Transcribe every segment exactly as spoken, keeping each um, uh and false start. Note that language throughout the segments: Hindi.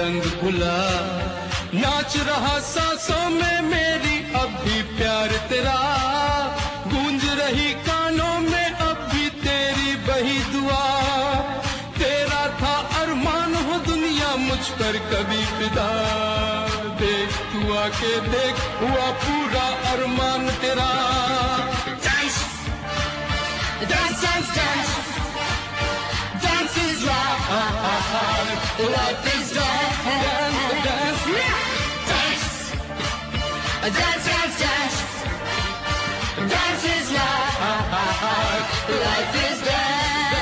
रंग खुला, नाच रहा सांसों में मेरी अब भी प्यार तेरा, गूंज रही कानों में अब भी तेरी बही दुआ। तेरा था अरमान हो दुनिया मुझ पर कभी फिदा, देख तू आके देख हुआ पूरा अरमान तेरा। Dance, dance, dance, dance, dance is life, life is dance, dance, dance, dance, dance, dance, dance is life, life is dance, dance.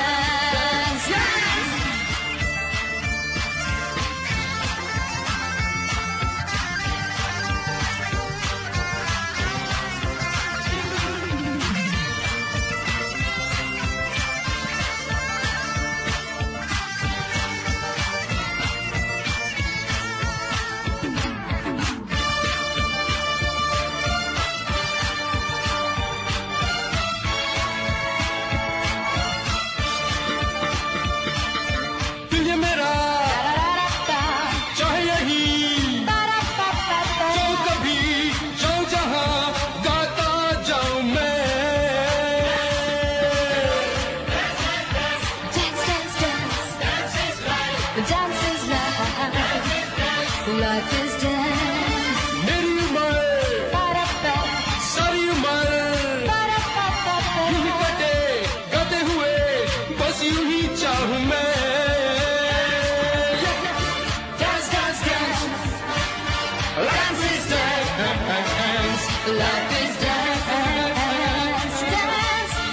Life is dance. मेरी उम्र सारी उम्र यूं ही कटे गाते हुए बस यूं ही चाहूं मैं। Dance, dance, dance, dance is dance, life is dance, dance.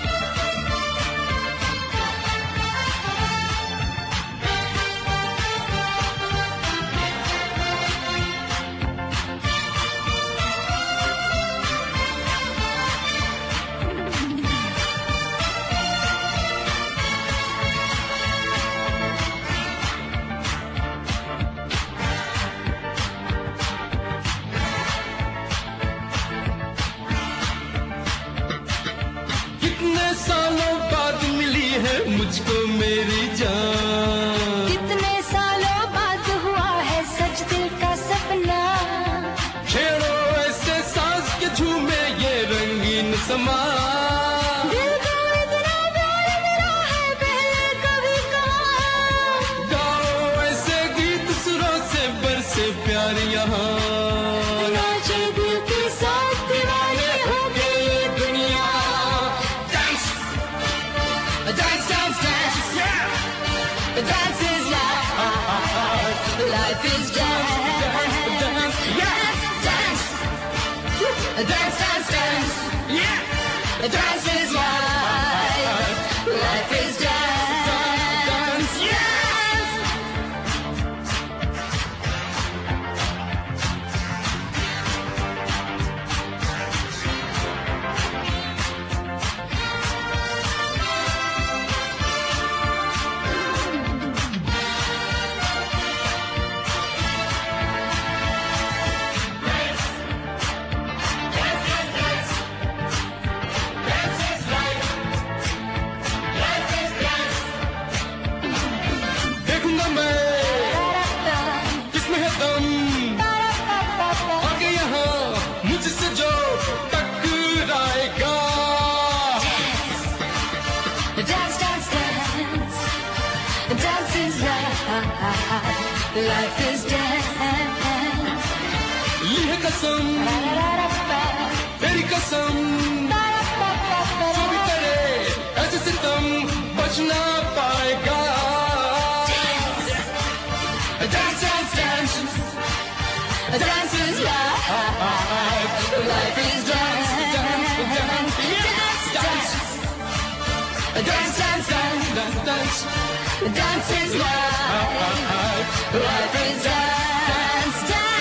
कितने सालों बाद मिली है मुझको मेरी जान, कितने सालों बाद हुआ है सच दिल का सपना। छेड़ो ऐसे सांस के झूमे ये रंगीन समा, दिल का इतना प्यार मेरा है पहले कभी कहा। गाओ ऐसे गीत सुरों से बरसे प्यार यहाँ, नाचे दिल के साथ दीवाने हो गई ये दुनिया। Dance, dance, dance, yeah. Dance is life, life is dance, dance, yes, dance, dance, dance, dance, yeah. Dance is life, life is dance, dance, yes. Dance is life, life is dance. ली है कसम, तेरी कसम, जो भी करे ऐसे सितम बच ना पाएगा। Dance, dance, dance, dance is life, life is dance, dance, dance, dance, dance, dance, dance, dance, dance. Dance is life, life is dance, dance.